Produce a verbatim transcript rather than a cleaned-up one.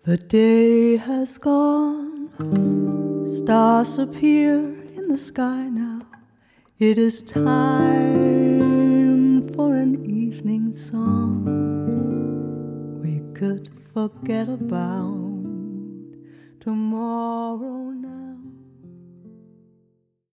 The day has gone, stars appear in the sky now. It is time for an evening song we could forget about tomorrow night.